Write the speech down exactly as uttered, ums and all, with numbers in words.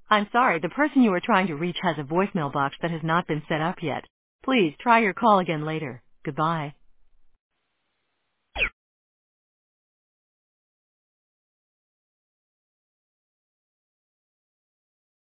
I'm sorry, the person you are trying to reach has a voicemail box that has not been set up yet. Please try your call again later. Goodbye.